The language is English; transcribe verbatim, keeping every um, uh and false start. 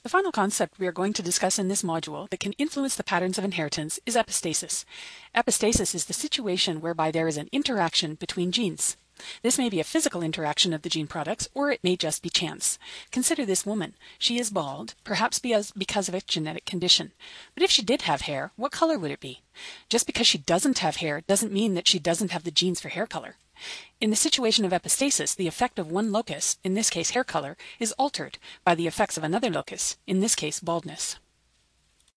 The final concept we are going to discuss in this module that can influence the patterns of inheritance is epistasis. Epistasis is the situation whereby there is an interaction between genes. This may be a physical interaction of the gene products, or it may just be chance. Consider this woman. She is bald, perhaps because of a genetic condition. But if she did have hair, what color would it be? Just because she doesn't have hair doesn't mean that she doesn't have the genes for hair color. In the situation of epistasis, the effect of one locus, in this case hair color, is altered by the effects of another locus, in this case baldness.